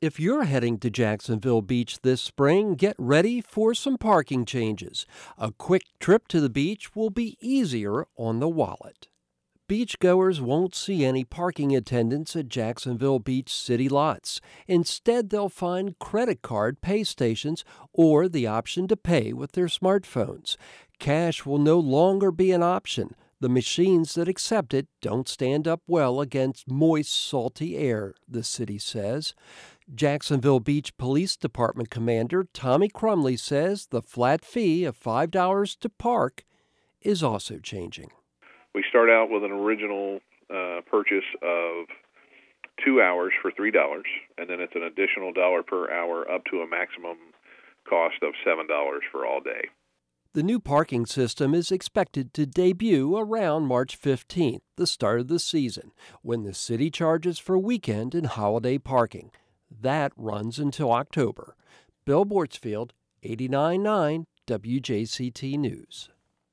If you're heading to Jacksonville Beach this spring, get ready for some parking changes. A quick trip to the beach will be easier on the wallet. Beachgoers won't see any parking attendants at Jacksonville Beach city lots. Instead, they'll find credit card pay stations or the option to pay with their smartphones. Cash will no longer be an option. The machines that accept it don't stand up well against moist, salty air, the city says. Jacksonville Beach Police Department Commander Tommy Crumley says the flat fee of $5 to park is also changing. We start out with an original purchase of 2 hours for $3, and then it's an additional $1 per hour up to a maximum cost of $7 for all day. The new parking system is expected to debut around March 15th, the start of the season, when the city charges for weekend and holiday parking. That runs until October. Bill Bortsfield, 89.9 WJCT News.